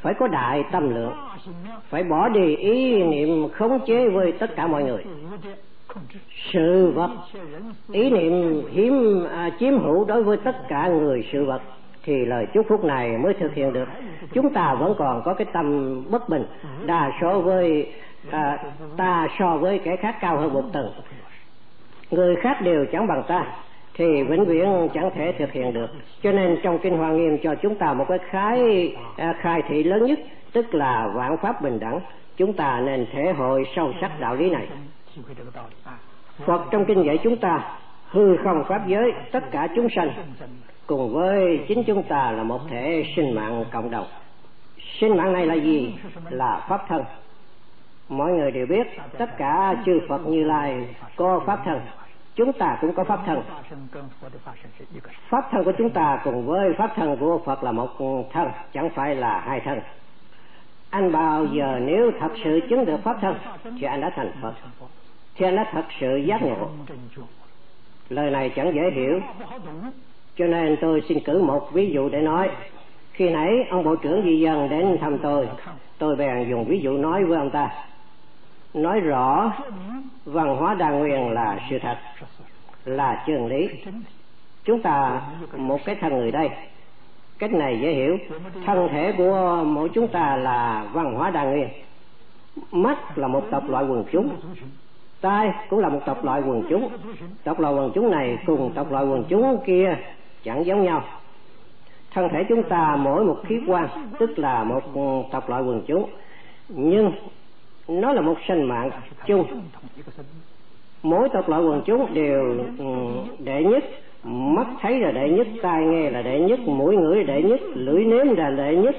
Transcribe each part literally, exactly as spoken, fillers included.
phải có đại tâm lượng, phải bỏ đi ý niệm khống chế với tất cả mọi người, sự vật, ý niệm hiếm à, chiếm hữu đối với tất cả người sự vật, thì lời chúc phúc này mới thực hiện được. Chúng ta vẫn còn có cái tâm bất bình, đa số với à, ta so với kẻ khác cao hơn một tầng, người khác đều chẳng bằng ta, thì vĩnh viễn chẳng thể thực hiện được. Cho nên trong Kinh Hoa Nghiêm cho chúng ta một cái khái à, khai thị lớn nhất, tức là vạn pháp bình đẳng. Chúng ta nên thể hội sâu sắc đạo lý này. Phật trong kinh dạy chúng ta hư không pháp giới, tất cả chúng sanh cùng với chính chúng ta là một thể sinh mạng cộng đồng. Sinh mạng này là gì? Là pháp thân. Mọi người đều biết tất cả chư Phật Như Lai có pháp thân, chúng ta cũng có pháp thân. Pháp thân của chúng ta cùng với pháp thân của Phật là một thân, chẳng phải là hai thân. Anh bao giờ nếu thật sự chứng được pháp thân thì anh đã thành Phật, thì anh đã thật sự giác ngộ. Lời này chẳng dễ hiểu, cho nên tôi xin cử một ví dụ để nói. Khi nãy ông Bộ trưởng Di Dân đến thăm tôi, tôi bèn dùng ví dụ nói với ông ta, nói rõ văn hóa đa nguyên là sự thật, là chân lý. Chúng ta một cái thân người đây, cách này dễ hiểu. Thân thể của mỗi chúng ta là văn hóa đa nguyên. Mắt là một tộc loại quần chúng, tai cũng là một tộc loại quần chúng. Tộc loại quần chúng này cùng tộc loại quần chúng kia chẳng giống nhau. Thân thể chúng ta mỗi một khí quan tức là một tộc loại quần chúng, nhưng nó là một sinh mạng chung. Mỗi tộc loại quần chúng đều đệ nhất. Mắt thấy là đệ nhất, tai nghe là đệ nhất, mũi ngửi là đệ nhất, lưỡi nếm là đệ nhất,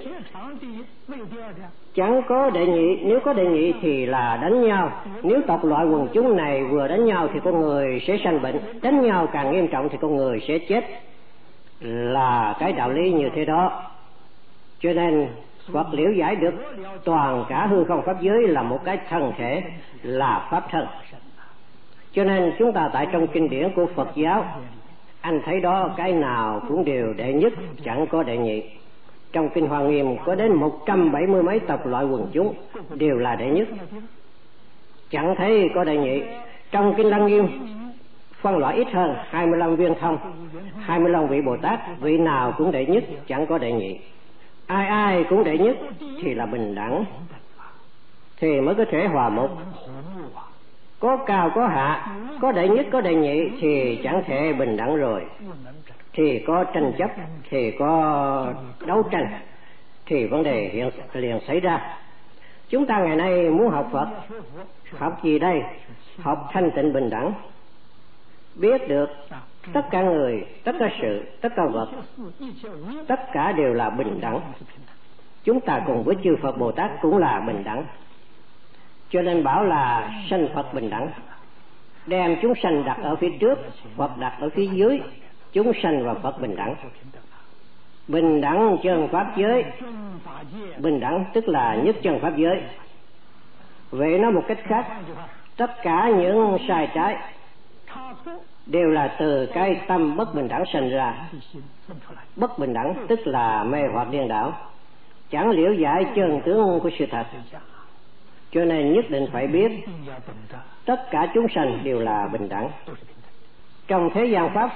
chẳng có đệ nhị. Nếu có đệ nhị thì là đánh nhau. Nếu tộc loại quần chúng này vừa đánh nhau thì con người sẽ sanh bệnh, đánh nhau càng nghiêm trọng thì con người sẽ chết, là cái đạo lý như thế đó. Cho nên Phật liễu giải được toàn cả hư không pháp giới là một cái thân thể, là pháp thân. Cho nên chúng ta tại trong kinh điển của Phật giáo, anh thấy đó cái nào cũng đều đệ nhất, chẳng có đệ nhị. Trong Kinh Hoa Nghiêm có đến một trăm bảy mươi mấy tộc loại quần chúng đều là đệ nhất, chẳng thấy có đệ nhị. Trong Kinh Lăng Nghiêm phân loại ít hơn, hai mươi lăm viên thông, hai mươi lăm vị Bồ Tát, vị nào cũng đệ nhất, chẳng có đệ nhị. Ai ai cũng đệ nhất thì là bình đẳng, thì mới có thể hòa một. Có cao có hạ, có đệ nhất có đệ nhị thì chẳng thể bình đẳng rồi. Thì có tranh chấp, thì có đấu tranh, thì vấn đề hiện liền xảy ra. Chúng ta ngày nay muốn học Phật, học gì đây? Học thanh tịnh bình đẳng, biết được tất cả người, tất cả sự, tất cả vật, tất cả đều là bình đẳng. Chúng ta cùng với chư Phật Bồ Tát cũng là bình đẳng. Cho nên bảo là sanh Phật bình đẳng, đem chúng sanh đặt ở phía trước, Phật đặt ở phía dưới, chúng sanh và Phật bình đẳng. Bình đẳng chân pháp giới, bình đẳng tức là nhất chân pháp giới. Vậy nói một cách khác, tất cả những sai trái đều là từ cái tâm bất bình đẳng sinh ra. Bất bình đẳng tức là mê hoặc điên đảo, chẳng liễu giải chân tướng của sự thật. Cho nên nhất định phải biết tất cả chúng sanh đều là bình đẳng. Trong thế gian pháp,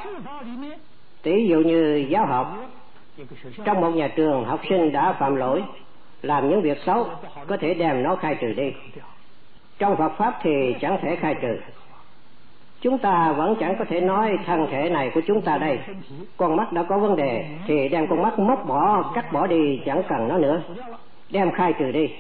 tỷ dụ như giáo học, trong một nhà trường học sinh đã phạm lỗi, làm những việc xấu, có thể đem nó khai trừ đi. Trong Phật pháp thì chẳng thể khai trừ. Chúng ta vẫn chẳng có thể nói thân thể này của chúng ta đây, con mắt đã có vấn đề thì đem con mắt móc bỏ, cắt bỏ đi, chẳng cần nó nữa, đem khai trừ đi.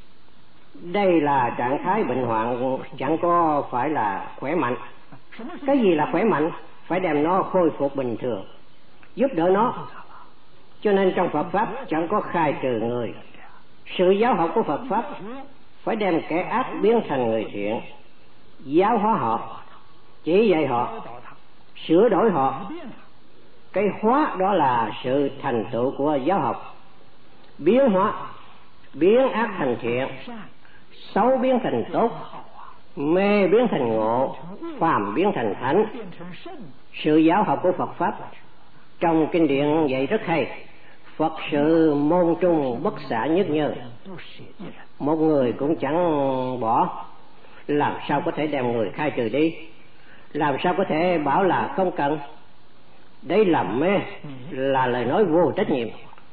Đây là trạng thái bệnh hoạn, chẳng có phải là khỏe mạnh. Cái gì là khỏe mạnh? Phải đem nó khôi phục bình thường, giúp đỡ nó. Cho nên trong Phật pháp chẳng có khai trừ người. Sự giáo học của Phật pháp phải đem kẻ ác biến thành người thiện, giáo hóa họ, chỉ dạy họ, sửa đổi họ. Cái hóa đó là sự thành tựu của giáo học. Biến hóa, biến ác thành thiện, xấu biến thành tốt, mê biến thành ngộ, phàm biến thành thánh. Sự giáo học của Phật pháp trong kinh điển dạy rất hay. Phật sự môn trung bất xả nhất nhân, một người cũng chẳng bỏ. Làm sao có thể đem người khai trừ đi? Làm sao có thể bảo là không cần? Đấy là mê, là lời nói vô trách nhiệm.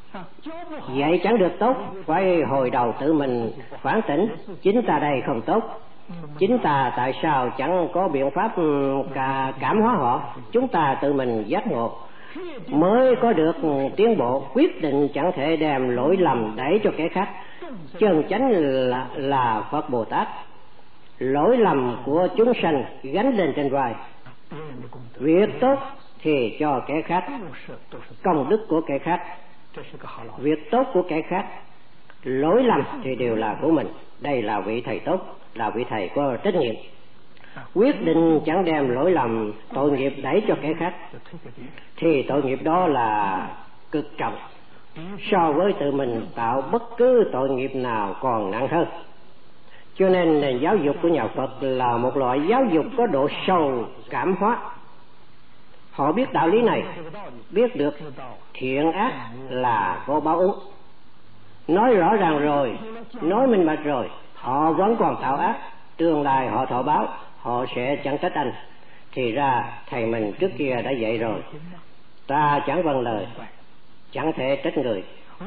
Vậy chẳng được tốt, phải hồi đầu tự mình phản tỉnh. Chính ta đây không tốt, chính ta tại sao chẳng có biện pháp cả cảm hóa họ? Chúng ta tự mình giác ngộ mới có được tiến bộ. Quyết định chẳng thể đem lỗi lầm đẩy cho kẻ khác. Chân chánh là, là Phật Bồ Tát. Lỗi lầm của chúng sanh gánh lên trên vai. Việc tốt thì cho kẻ khác, công đức của kẻ khác. Việc tốt của kẻ khác, lỗi lầm thì đều là của mình. Đây là vị thầy tốt, là vị thầy có trách nhiệm. Quyết định chẳng đem lỗi lầm tội nghiệp đẩy cho kẻ khác, thì tội nghiệp đó là cực trọng. So với tự mình tạo bất cứ tội nghiệp nào còn nặng hơn. Cho nên nền giáo dục của nhà Phật là một loại giáo dục có độ sâu cảm hóa. Họ biết đạo lý này, biết được thiện ác là có báo ứng. Nói rõ ràng rồi, nói minh bạch rồi, họ vẫn còn tạo ác. Tương lai họ thọ báo, họ sẽ chẳng trách anh. Thì ra thầy mình trước kia đã dạy rồi, ta chẳng vâng lời, chẳng thể trách người.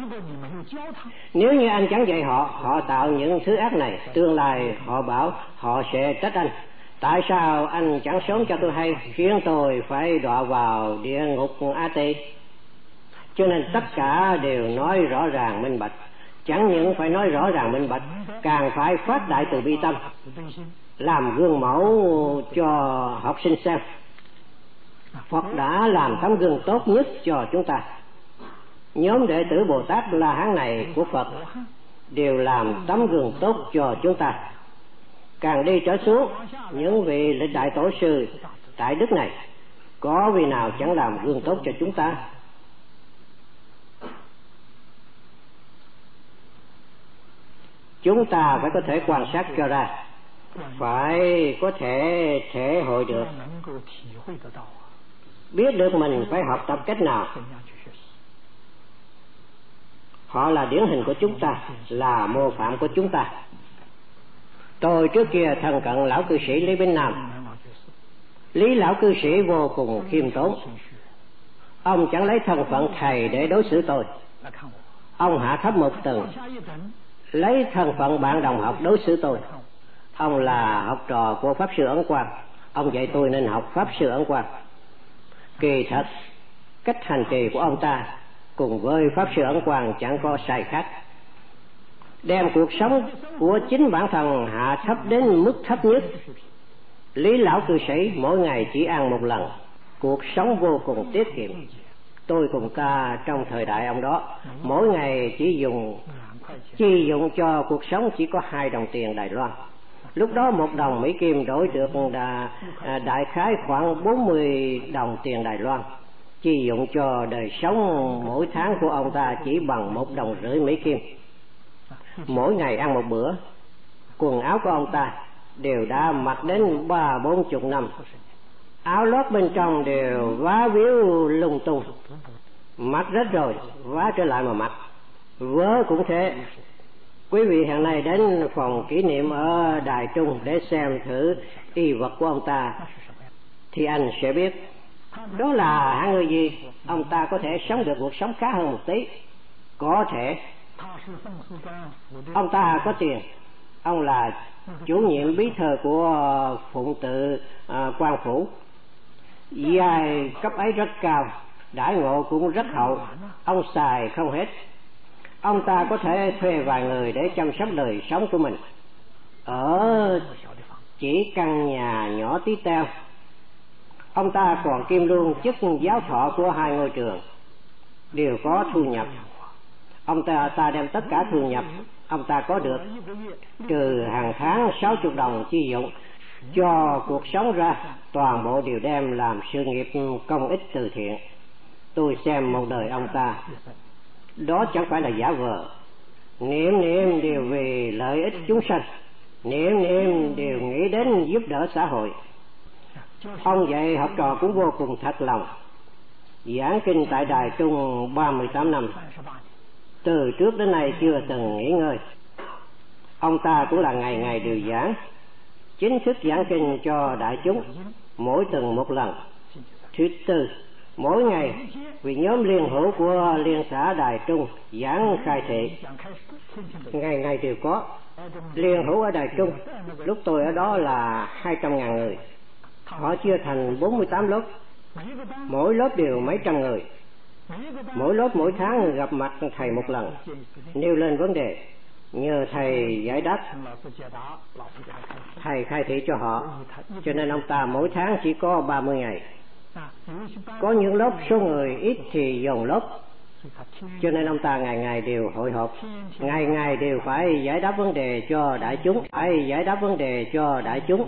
Nếu như anh chẳng dạy họ, họ tạo những thứ ác này, tương lai họ bảo họ sẽ trách anh. Tại sao anh chẳng sớm cho tôi hay, khiến tôi phải đọa vào địa ngục A Tỳ? Cho nên tất cả đều nói rõ ràng minh bạch. Chẳng những phải nói rõ ràng minh bạch, càng phải phát đại từ bi tâm, làm gương mẫu cho học sinh xem. Phật đã làm tấm gương tốt nhất cho chúng ta. Nhóm đệ tử Bồ Tát La Hán này của Phật đều làm tấm gương tốt cho chúng ta. Càng đi trở xuống, những vị lịch đại tổ sư tại đức này, có vị nào chẳng làm gương tốt cho chúng ta? Chúng ta phải có thể quan sát cho ra, phải có thể thể hội được, biết được mình phải học tập cách nào. Họ là điển hình của chúng ta, là mô phạm của chúng ta. Tôi trước kia thân cận lão cư sĩ Lý Bính Nam. Lý lão cư sĩ vô cùng khiêm tốn. Ông chẳng lấy thân phận thầy để đối xử tôi. Ông hạ thấp một tầng, lấy thân phận bạn đồng học đối xử tôi. Ông là học trò của Pháp Sư Ấn Quang. Ông dạy tôi nên học Pháp Sư Ấn Quang. Kỳ thật, cách hành trì của ông ta cùng với Pháp Sư Ấn Quang chẳng có sai khác. Đem cuộc sống của chính bản thân hạ thấp đến mức thấp nhất. Lý lão cư sĩ mỗi ngày chỉ ăn một lần, cuộc sống vô cùng tiết kiệm. Tôi cùng ta trong thời đại ông đó, mỗi ngày chỉ dùng chi dụng cho cuộc sống chỉ có hai đồng tiền Đài Loan. Lúc đó một đồng Mỹ Kim đổi được đà, đại khái khoảng bốn mươi đồng tiền Đài Loan. Chi dụng cho đời sống mỗi tháng của ông ta chỉ bằng một đồng rưỡi Mỹ Kim. Mỗi ngày ăn một bữa. Quần áo của ông ta đều đã mặc đến ba bốn chục năm. Áo lót bên trong đều vá víu lung tung, mặc rách rồi vá trở lại mà mặc. Vớ cũng thế. Quý vị hiện nay đến phòng kỷ niệm ở Đài Trung để xem thử y vật của ông ta, thì anh sẽ biết đó là hạng người gì. Ông ta có thể sống được cuộc sống khá hơn một tí. Có thể ông ta có tiền. Ông là chủ nhiệm bí thư của Phụng Tự à, Quan Phủ. Giai cấp ấy rất cao, đãi ngộ cũng rất hậu. Ông xài không hết. Ông ta có thể thuê vài người để chăm sóc đời sống của mình. Ở chỉ căn nhà nhỏ tí teo. Ông ta còn kiêm luôn chức giáo thọ của hai ngôi trường, đều có thu nhập. Ông ta, ta đem tất cả thu nhập ông ta có được, trừ hàng tháng sáu mươi đồng chi dụng cho cuộc sống ra, toàn bộ đều đem làm sự nghiệp công ích từ thiện. Tôi xem một đời ông ta, đó chẳng phải là giả vờ. Niệm niệm đều vì lợi ích chúng sanh, niệm niệm đều nghĩ đến giúp đỡ xã hội. Ông dạy học trò cũng vô cùng thật lòng. giảng kinh tại Đài Trung ba mươi tám năm, từ trước đến nay chưa từng nghỉ ngơi. Ông ta cũng là ngày ngày đều giảng, chính thức giảng kinh cho đại chúng, mỗi tuần một lần. Thứ tư, mỗi ngày vì nhóm liên hữu của liên xã Đài Trung giảng khai thị, ngày ngày đều có. Liên hữu ở Đài Trung lúc tôi ở đó là hai trăm ngàn người, họ chia thành bốn mươi tám lớp, mỗi lớp đều mấy trăm người. Mỗi lớp mỗi tháng gặp mặt thầy một lần, nêu lên vấn đề, nhờ thầy giải đáp, thầy khai thị cho họ. Cho nên ông ta mỗi tháng chỉ có ba mươi ngày. Có những lớp số người ít thì dồn lớp, cho nên ông ta ngày ngày đều hội họp, ngày ngày đều phải giải đáp vấn đề cho đại chúng, phải giải đáp vấn đề cho đại chúng.